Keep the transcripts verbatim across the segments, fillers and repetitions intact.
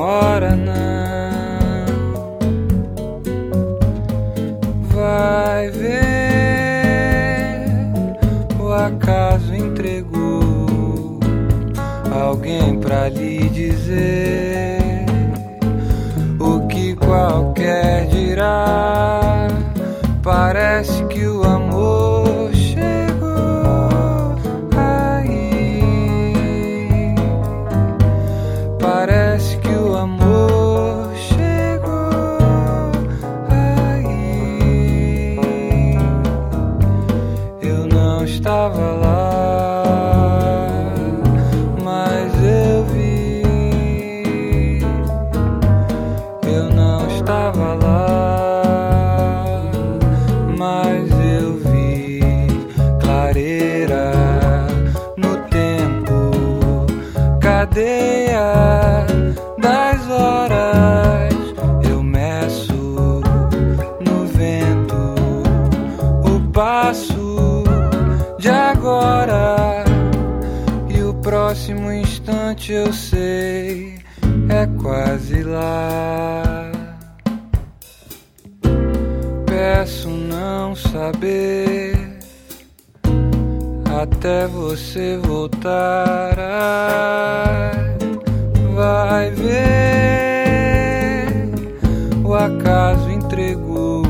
hora não. Vai ver, o acaso entregou alguém pra lhe dizer o que qualquer dirá. Parece que o amor chegou aí. Parece que o amor chegou aí. Eu não estava lá, mas eu vi. Eu não estava lá, mas eu vi clareira no tempo, cadeia das horas. Eu meço no vento o passo de agora, e o próximo instante eu sei é quase lá. Peço não saber até você voltar. Vai ver, o acaso entregou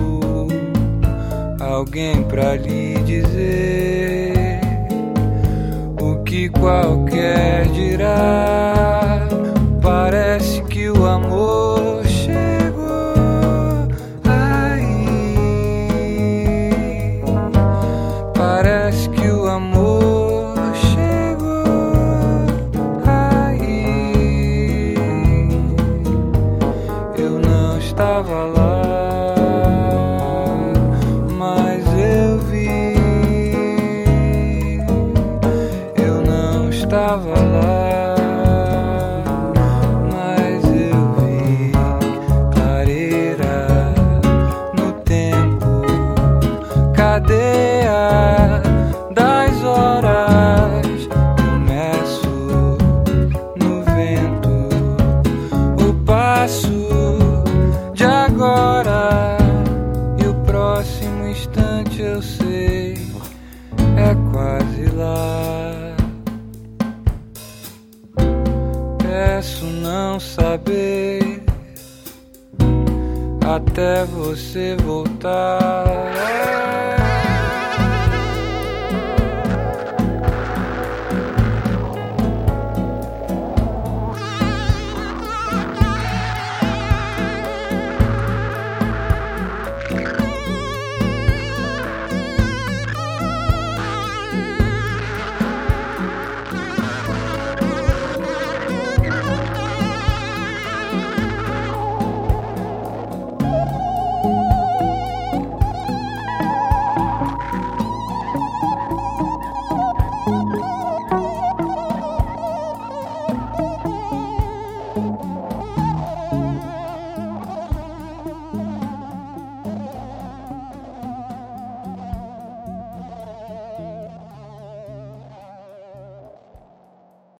alguém pra lhe dizer o que qualquer dirá. Parece que o amor chegou aí. Parece que o amor chegou aí. Eu não estava lá, mas eu vi. Eu não estava lá, cadeia das horas. Eu meço no vento o passo de agora, e o próximo instante eu sei é quase lá. Peço não saber até você voltar.